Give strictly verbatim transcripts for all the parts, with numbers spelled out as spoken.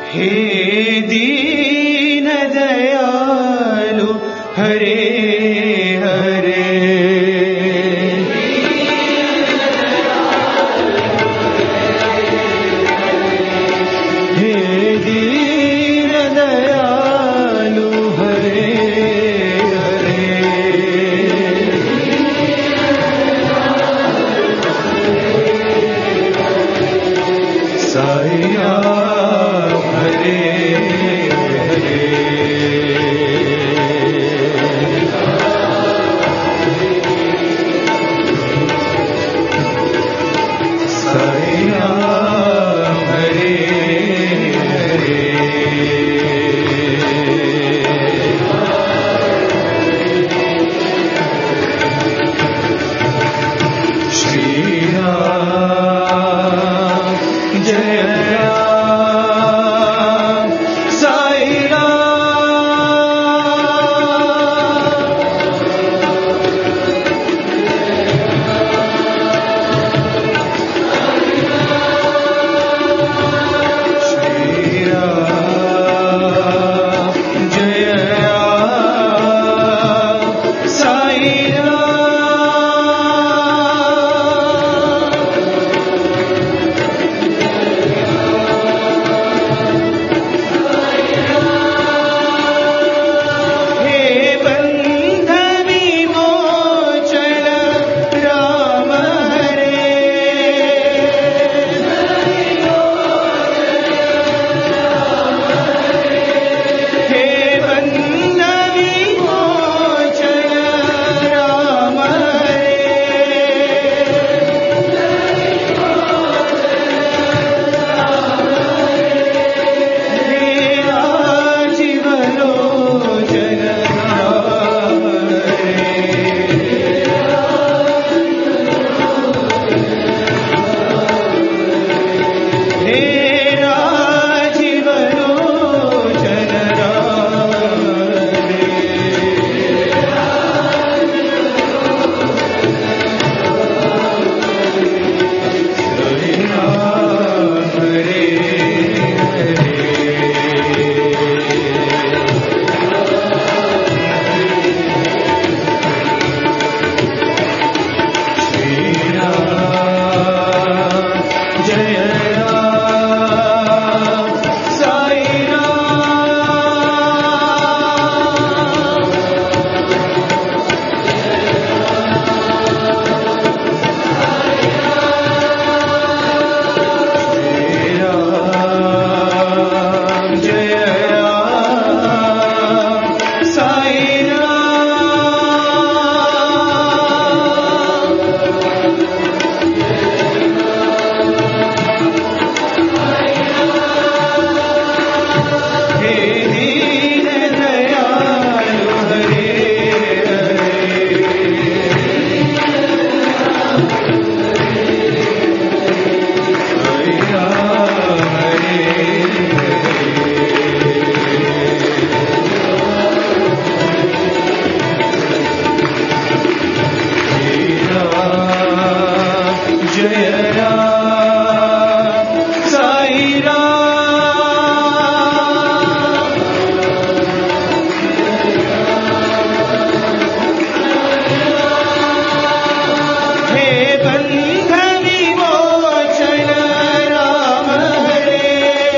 हे दीन दयालु हरे हरे हे दीन दयालु हरे हरे साई राम हरे हरे साई राम हरे हरे श्री राम जय राम साई श्री राम जय राम साई हे बंध विमोचन राम हरे हे बंध विमोचन राम हरे हे राजीवलोचन राम हरे हे राजीवलोचन राम हरे राम हरे हरे श्री राम जय राम साई राम श्री राम जय राम साई राम हे दीन दयालु हरे हरे साई राम हरे श्री राम जय राम साई राम हे बंध विमोचन राम हरे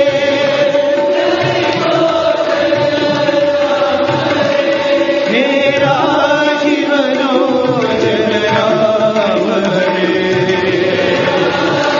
हे राजीवलोचन राम हरे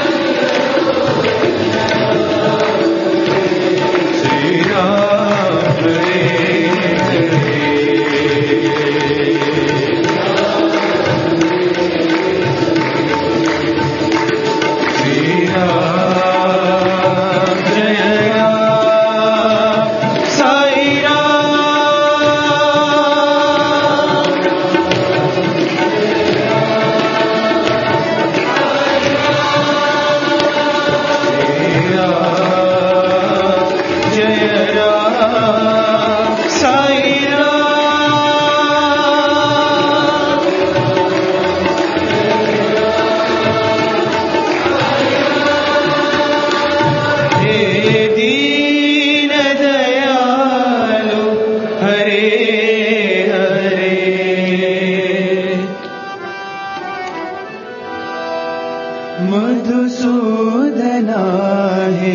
मधुसूदना हे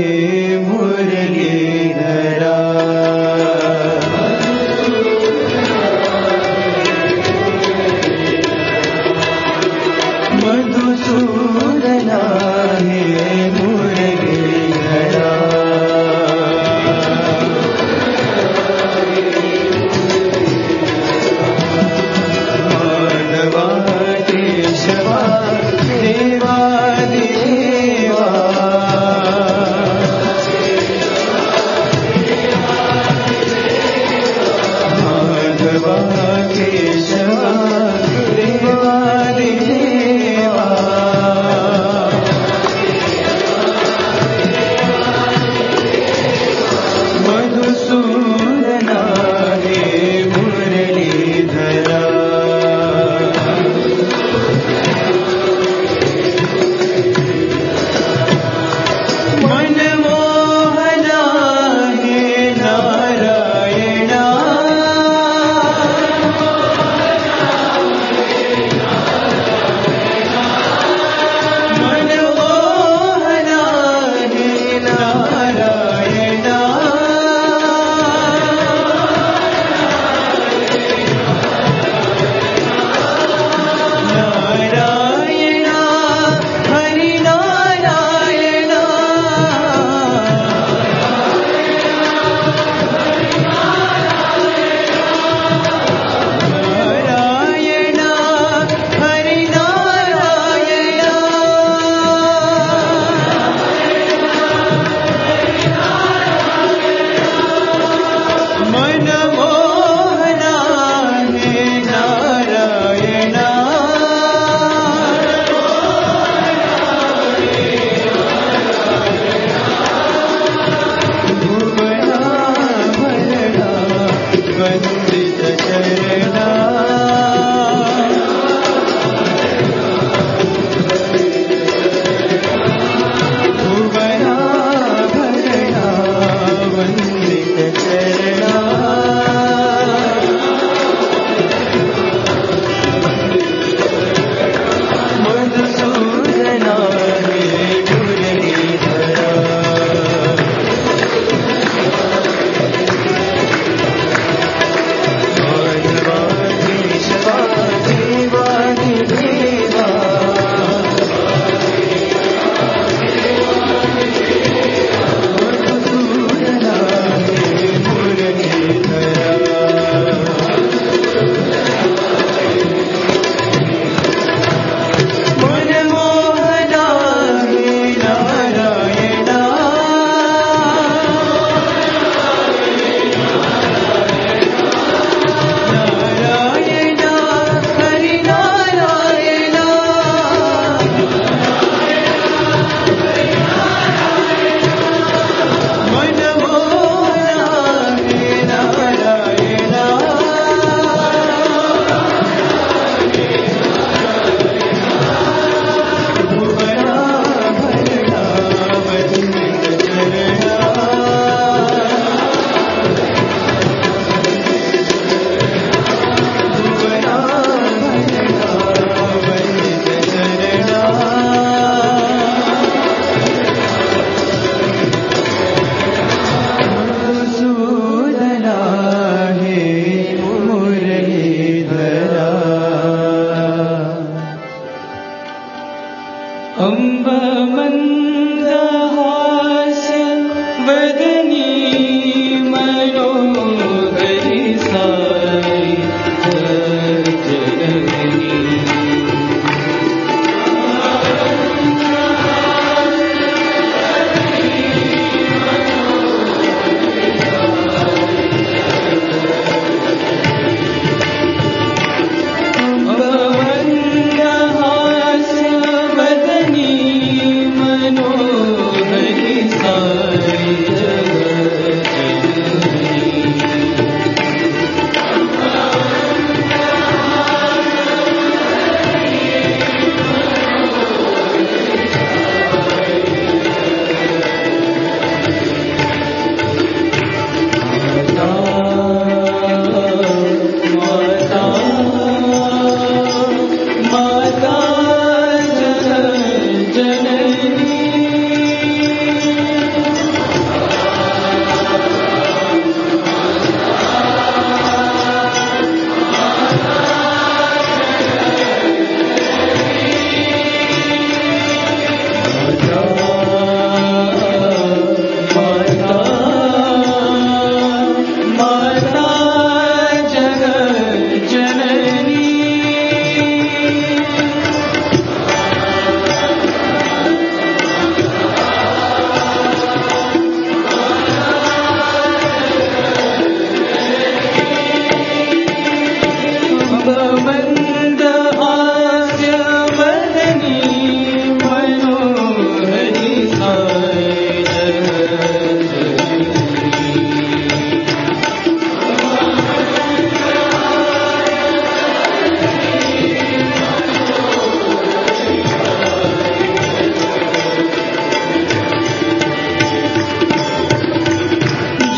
मुरलीधरा मधुसूदना हे मुरलीधरा माधवा केशवा देवादिदेवा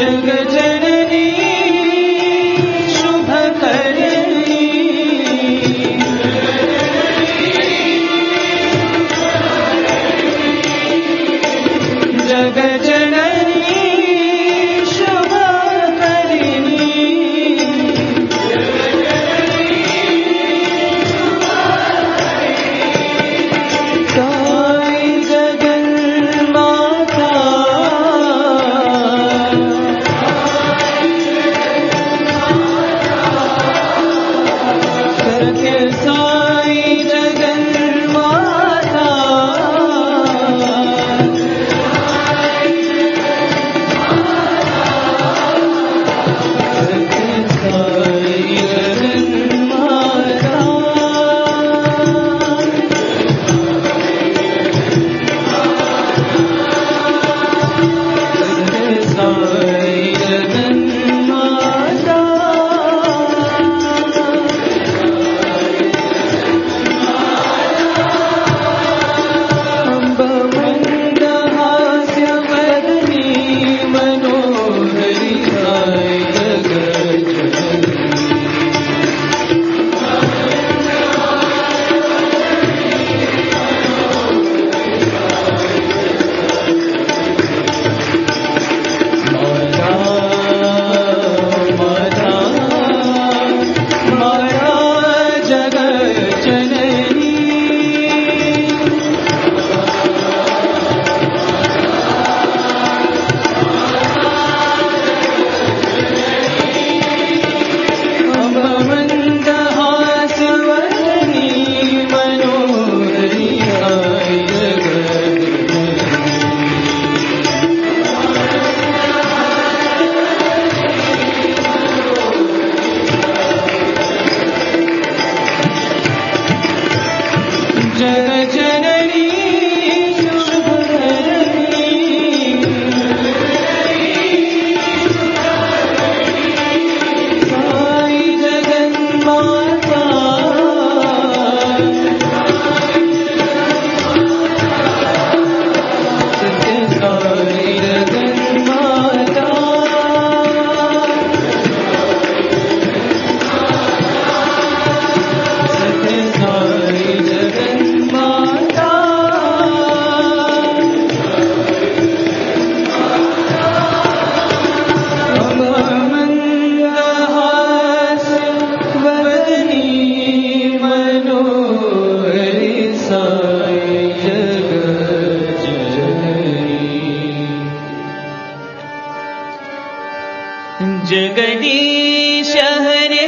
जगदीश हरे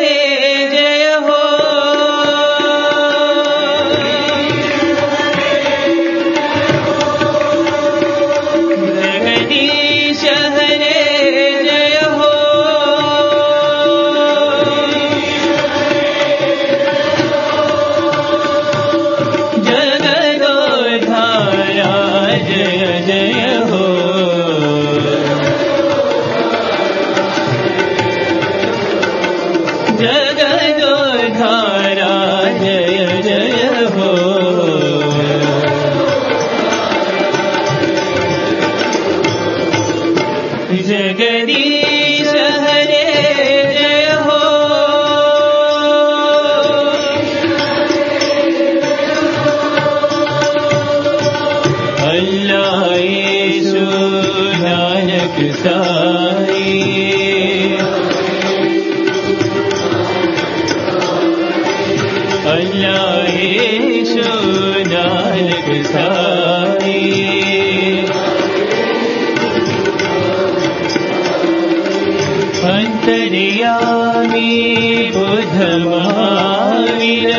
जय हो। जगदीश हरे जय हो। जगदोद्धारा जय जय हो। जगदोद्धारा जय जय हो। जगदीश हरे जय हो। अल्लाह यीशु नानक साई। अल्लाह यीशु नानक साई। अंतर्यामी बुद्ध महावीर।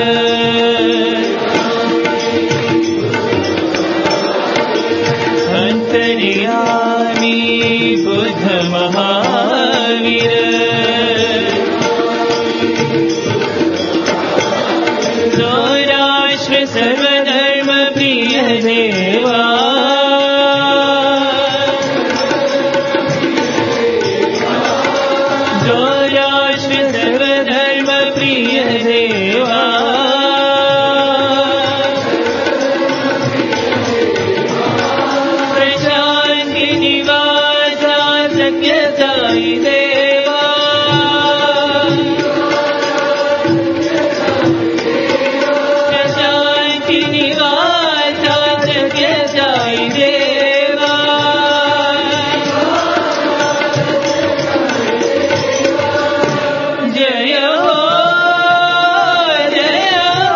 अंतर्यामी बुद्ध महावीर। राष्ट्र सर्वधर्म प्रिय देवा। जो राष्ट्र सर्वधर्म प्रिय देवा। प्रशांति निवासा सत्य साई देवा शांति निवासा सत्य साई देवा जय हो जय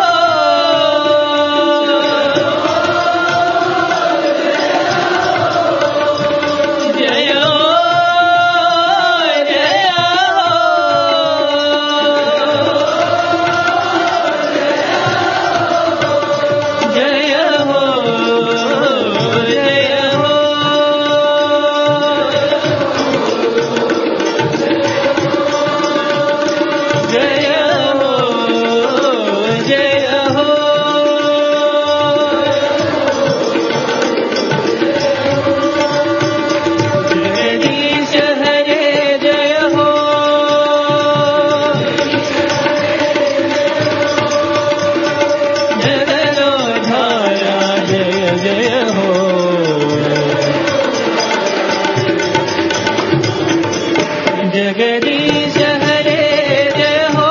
जगदीश हरे जय हो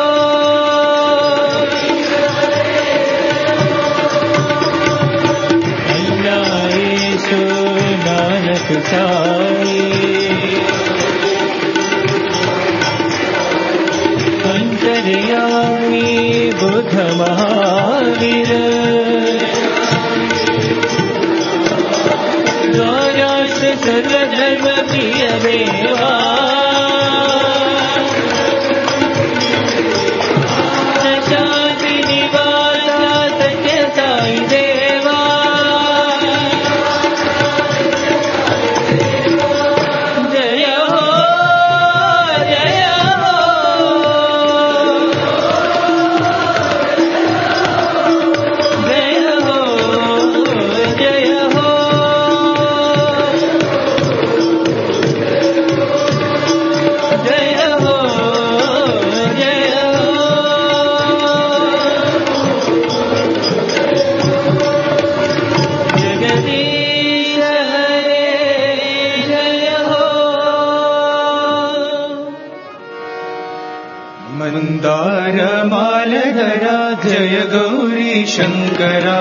अल्लाह नानक साई अंतर्यामी बुद्ध महावीर राष्ट्र सर्वधर्म प्रिय देवा मंदार मालधरा जय गौरी शंकरा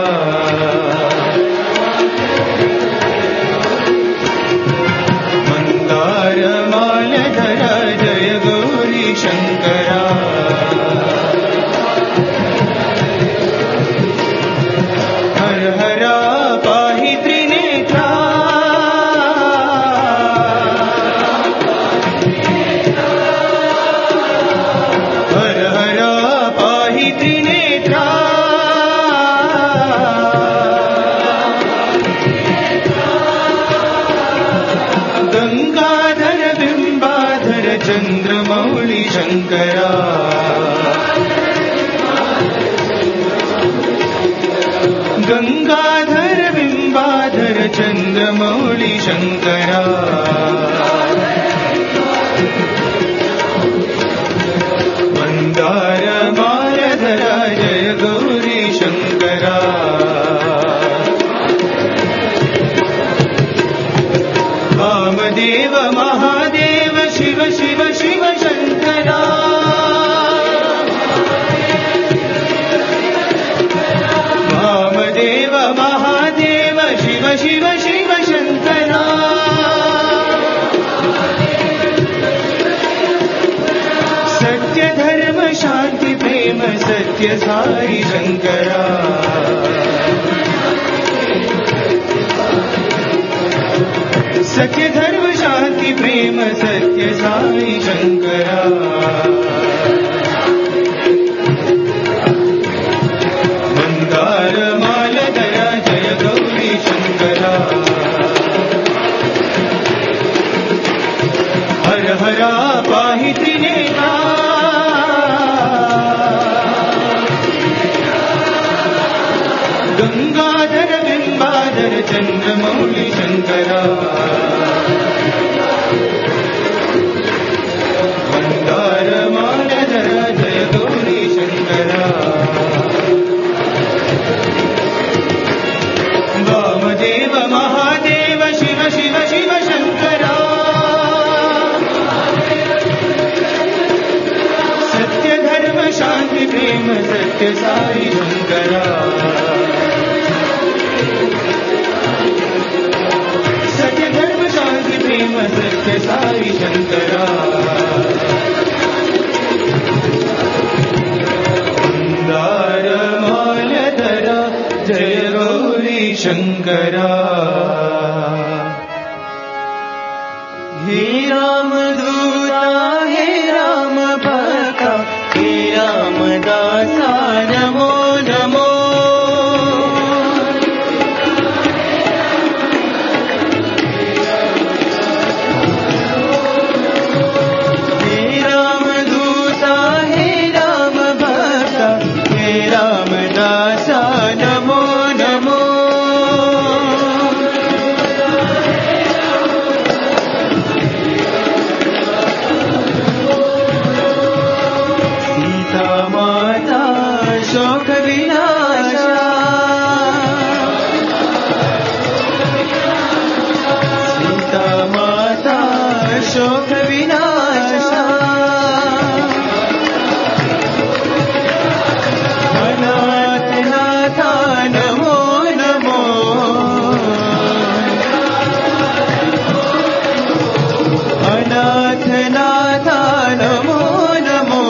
मंदार मालधरा जय गौरी शंकरा हर हरा पाहि त्रिनेत्रा गंगाधर बिंबाधर चंद्रमौली शंकरा गंगाधर बिंबाधर चंद्रमौली शंकरा मंदार मालधरा जय गौरी शंकरा वामदेव महादेव शिव शिव शिव शंकरा वामदेव महादेव शिव शिव शिव शंकरा सत्य धर्म शांति प्रेम सत्य साई शंकरा सत्य धर्म शांति प्रेम सत्य साई शंकरा मंदार मालधरा जय गौरी शंकरा हर हरा पाहि त्रिनेत्रा गंगाधर बिंबाधर चंद्रमौली शंकरा मंदार सत्य साई शंकरा सत्य धर्म शांति प्रेम सत्य साई शंकरा दारमालधरा जय गौरी शंकरा हे राम दूता हे राम भक्ता हे राम दासा नमो नमो हे राम दूता हे राम भक्ता हे राम दासा नमो नमो शोक विनाशा सीता माता शोक विनाशा अनाथ नाथा नमो नमो अनाथ नाथा Namo Namo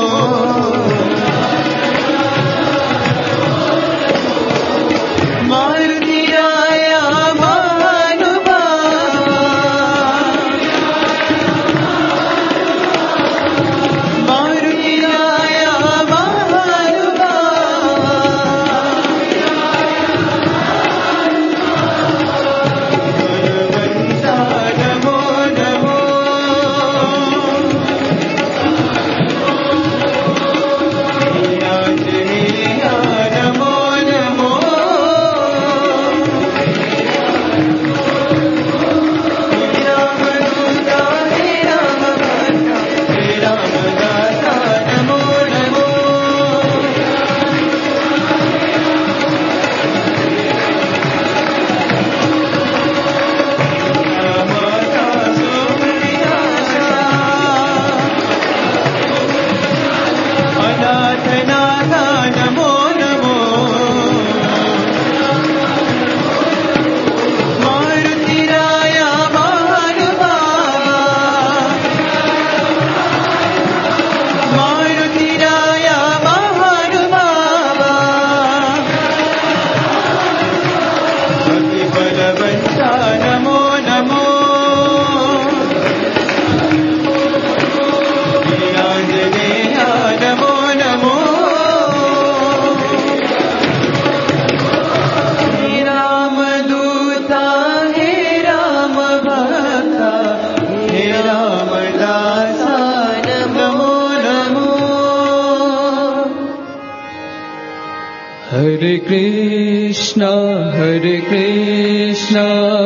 Hare Krishna, Hare Krishna,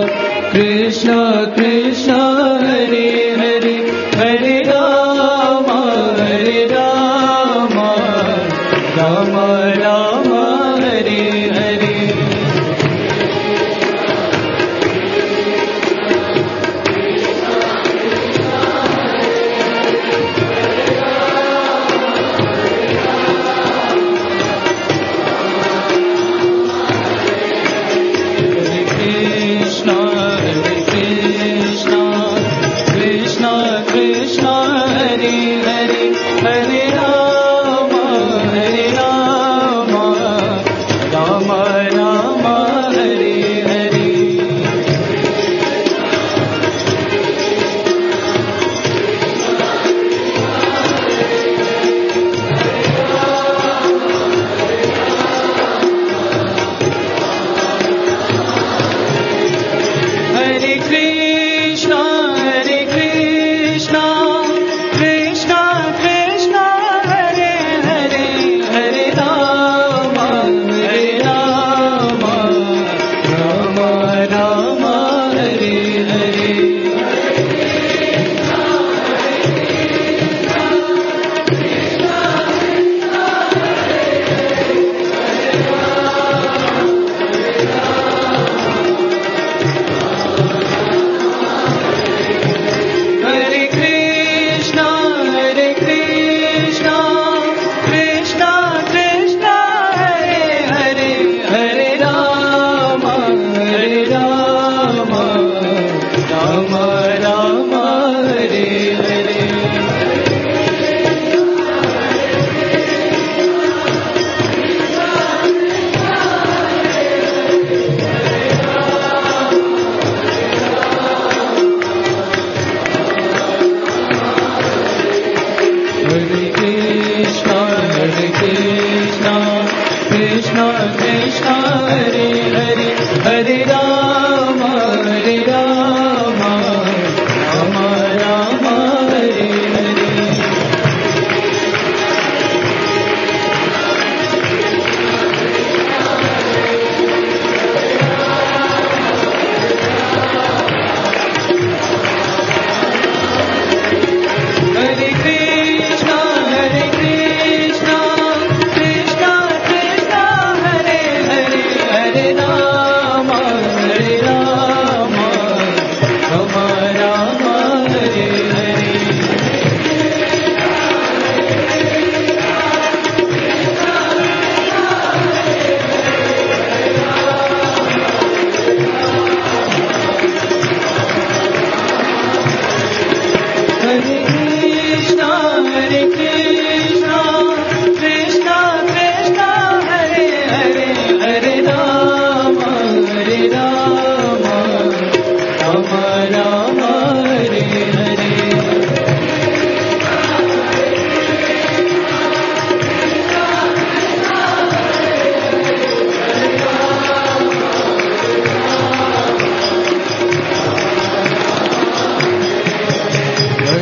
Krishna Krishna, Hare Hare, Hare Rama, Hare Rama, Rama Rama, Hare Hare. Krishna, Krishna,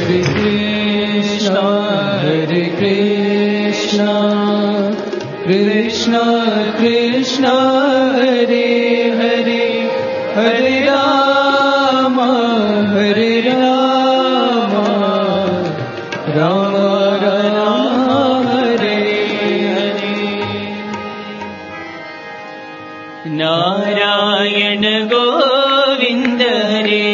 Hare Krishna, Hare Krishna, Krishna Krishna, Hare Hare, Hare Rama, Hare Rama, Rama Rama, Hare Hare. Narayan Govind हरे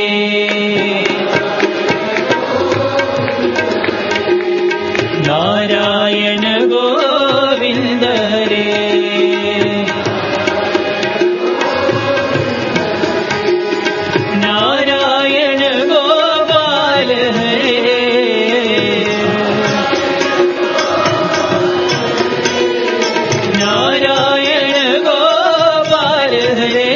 नारायण गोविंद हरे नारायण गोपाल हरे नारायण गोपाल हरे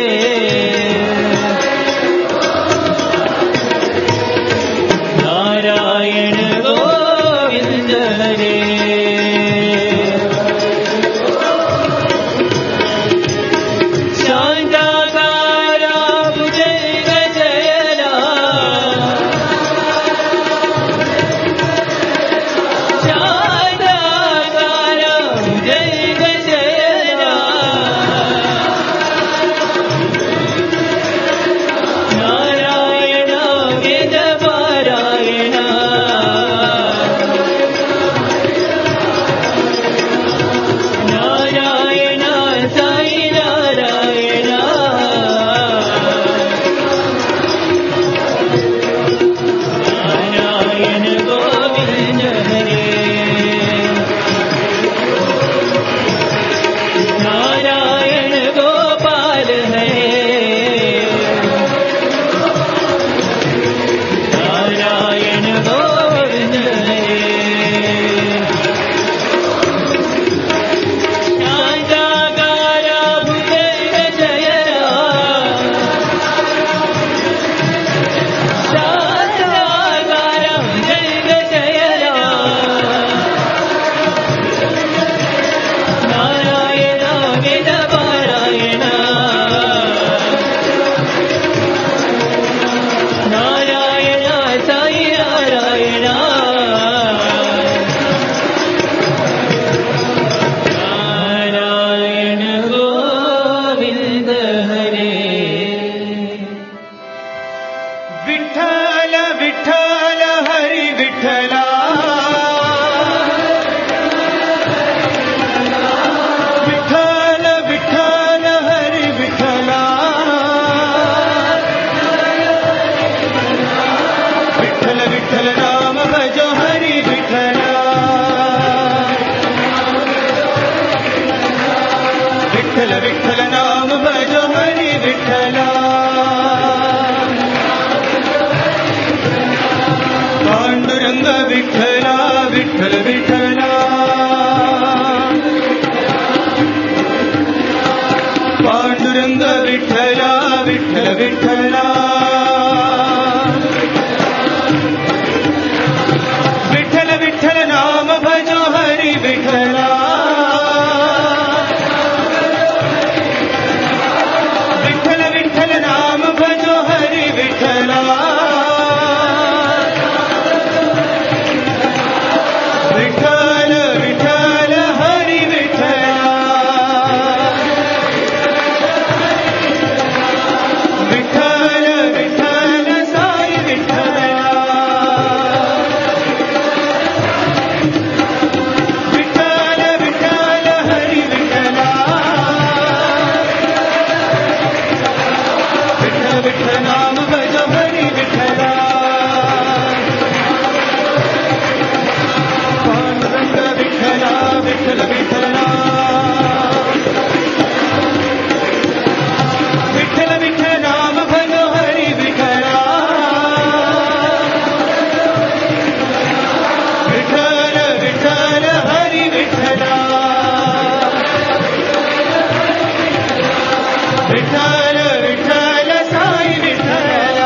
नारायण गोविंद हरे शांताकारा भुजग जयरा शांताकारा भुजग जयरा नारायण वेद पारायण नारायण साई नारायण नारायण गोविंद हरे नारायण गोपाल हरे नारायण गोविंद हरे शांताकारा भुजग जयरा शांताकारा भुजग जयरा नारायण वेद पारायण नारायण साई नारायण नारायण गोविंद हरे विठ्ठल विठ्ठल हरि विठ्ठला विठ्ठल विठ्ठल हरि विठ्ठला विठ्ठल विठ्ठल नाम भजो हरि विठ्ठला विठ्ठल विठ्ठल नाम भजो हरि विठ्ठला पांडुरंग विठ्ठला विठ्ठल विठ्ठला पांडुरंग विठ्ठला विठ्ठल विठ्ठला विठ्ठल विठ्ठल नाम भजो हरि विठ्ठला विठ्ठल विठ्ठल नाम भजो हरि विठ्ठला विठ्ठल विठ्ठल हरि विठ्ठला विठ्ठल विठ्ठल साई विठ्ठला विठ्ठल विठ्ठल हरि विठ्ठला विठ्ठल विठ्ठल नाम भजो हरि विठ्ठला पांडुरंग विठ्ठला विठ्ठल विठ्ठला विठ्ठल विठ्ठल नाम भजो हरि विठ्ठला विठ्ठल विठ्ठल हरि विठ्ठला विठ्ठल विठ्ठल साई विठ्ठला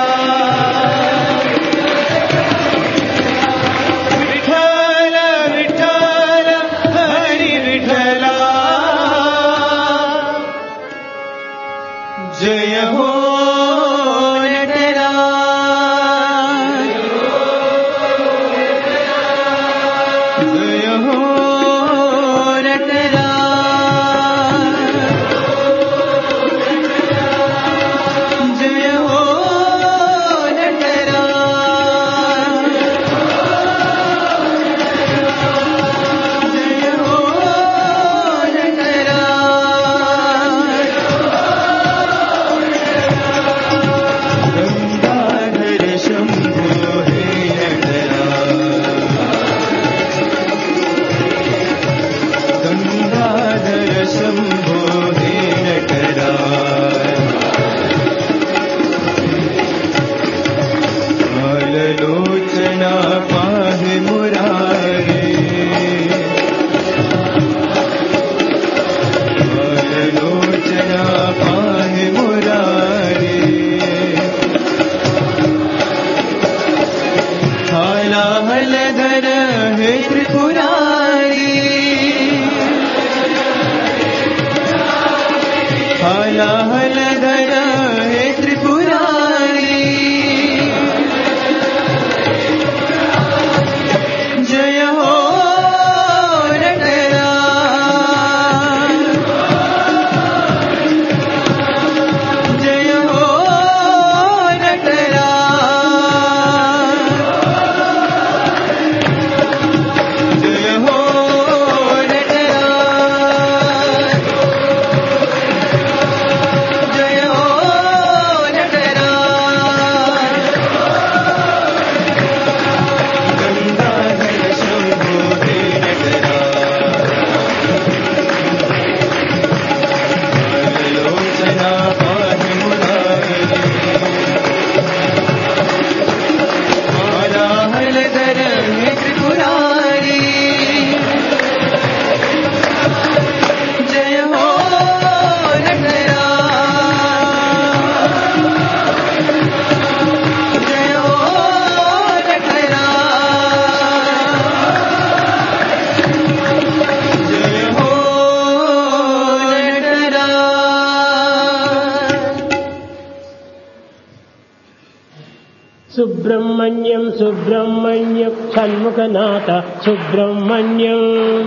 हलधर हे त्रिपुरारी हाला हलधर हे त्रिपुरारी जय हो नटराज जय हो नटराज जय हो नटराज जय हो नटराज गंगाधर शंभो हे नटराज लोचना पाहि मुरारी हाला हलधर हे त्रिपुरारी जय हो नटराज जय हो नटराज जय हो नटराज सुब्रह्मण्यं सुब्रह्मण्यं षण्मुखनाथ सुब्रह्मण्यं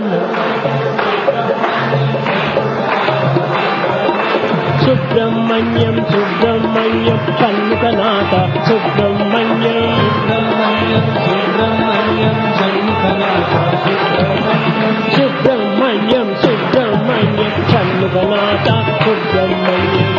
सुब्रह्मण्यं सुब्रह्मण्यं षण्मुखनाथ सुब्रह्मण्यं सुब्रह्मण्यं सुब्रह्मण्यं षण्मुखनाथ सुब्रह्मण्यं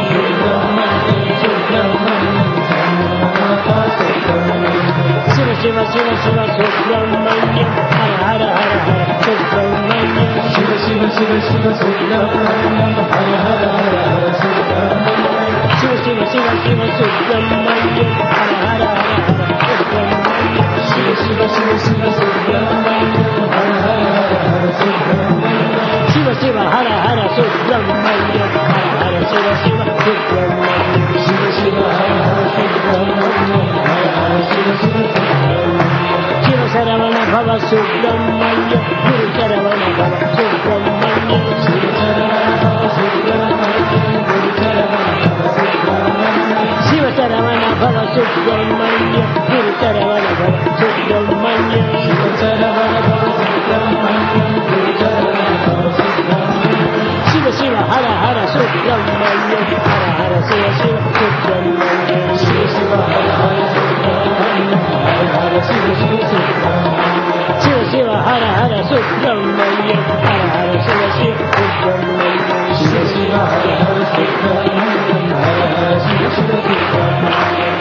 शिव शिव शिव शिव सुब्रह्मण्यं हर हर हर हर सुब्रह्मण्यं शिव शिव शिव शिव सुब्रह्मण्यं हर हर हर हर सुब्रह्मण्यं शिव शिव शिव शिव सुब्रह्मण्यं हर हर हर हर सुब्रह्मण्यं शिव शिव शिव शिव सुब्रह्मण्यं हर हर हर हर सुब्रह्मण्यं शिव शिव हर हर सुब्रह्मण्यं हर हर शिव शिव सुब्रह्मण्यं शिव शिव हर हर सुब्रह्मण्यं हर हर शिव शिव सुब्रह्मण्यं शिव शरवण भव सुब्रह्मण्यं गुरु शरवण भव सुब्रह्मण्यं शिव शरण भव सुब्रह्मण्यं गुरु शरण भव सुब्रह्मण्यं शिव शरवण भव सुब्रह्मण्यं गुरु शरवण भव सुब्रह्मण्यं शिव शरण भव सुब्रह्मण्यं गुरु शरण भव सुब्रह्मण्यं शिव शिव हर हर सुब्रह्मण्यं हर हर शिव शिव सुब्रह्मण्यं शिव शिव हर हर सुब्रह्मण्यं हर हर शिव शिव सुब्रह्मण्यं शिव शिव हर हर सुब्रह्मण्यं हर हर शिव शिव सुब्रह्मण्यं शिव शिव हर हर सुब्रह्मण्यं हर हर शिव शिव सुब्रह्मण्यं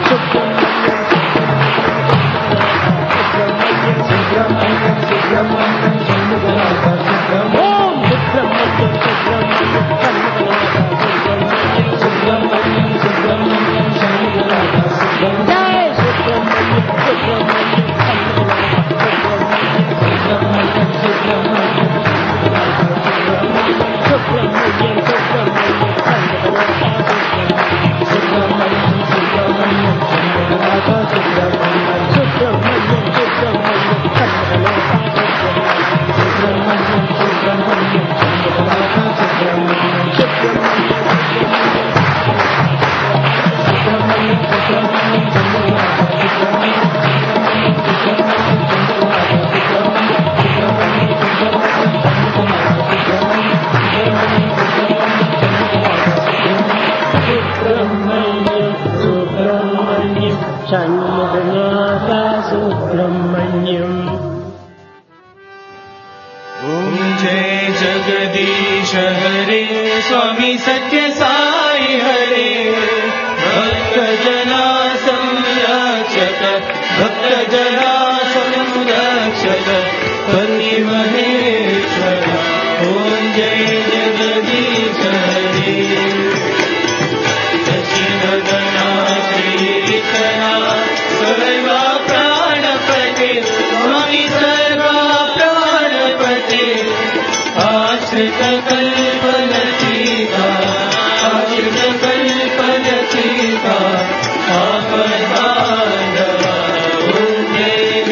सुब्रह्मण्यं सुब्रह्मण्यं सुब्रह्मण्यं षण्मुखनाथ सुब्रह्मण्यं ओम सुब्रह्मण्यं सुब्रह्मण्यं षण्मुखनाथ सुब्रह्मण्यं सुब्रह्मण्यं सुब्रह्मण्यं षण्मुखनाथ सुब्रह्मण्यं जय सुब्रह्मण्यं सुब्रह्मण्यं षण्मुखनाथ सुब्रह्मण्यं सुब्रह्मण्यं सुब्रह्मण्यं सुब्रह्मण्यं सुब्रह्मण्यं षण्मुखनाथ सुब्रह्मण्यं सुब्रह्मण्यं षण्मुखनाथ सुब्रह्मण्यं सुब्रह्मण्यं सुब्रह्मण्यं षण्मुखनाथ सुब्रह्मण्यं सुब्रह्मण्यं षण्मुखनाथ सुब्रह्मण्यं सुब्रह्मण्यं सुब्रह्मण्यं षण्मुखनाथ सुब्रह्मण्यं सुब्रह्मण्यं षण्मुखनाथ सुब्रह्मण्यं ओम जय जगदीश हरे स्वामी सत्य साई हरे भक्त जना संरक्षक भक्त जना संरक्षक पति महेश्वर ओम जय जगदीश हरे शशिवदना श्रीकरा सर्वा प्राणपते स्वामी सर्वा प्राणपते आश्रित कल्पलतीका आश्रित कल्पलतीका आपदानवा ओम जय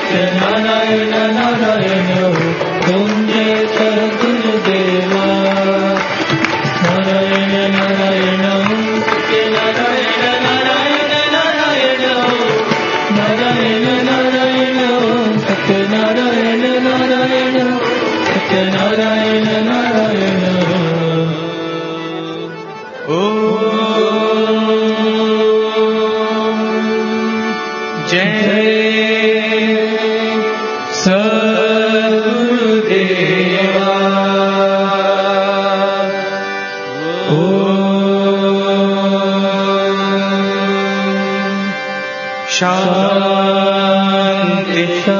सत्यनारायण नारायण ओम जय सद्गुरुदेवा नारायण नारायण ओम सत्यनारायण नारायण नारायण नारायण नारायण ओम सत्यनारायण नारायण सत्यनारायण नारायण ओम जय सद्गुरुदेवा शांति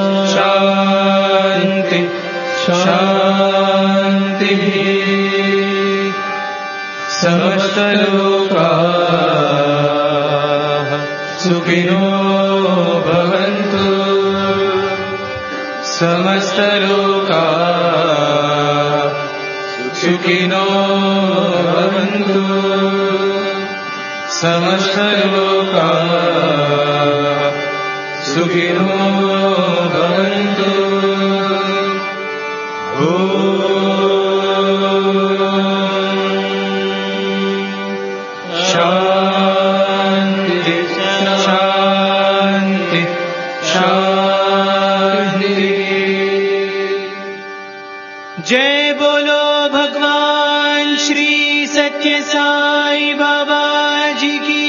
शांति शांति समस्त लोकाः सुखिनो भवन्तु समस्त लोकाः सुखिनो भवन्तु समस्त लोकाः सुखिनो भवन्तु शांति शांति शांति जय बोलो भगवान श्री सत्य साई बाबा जी की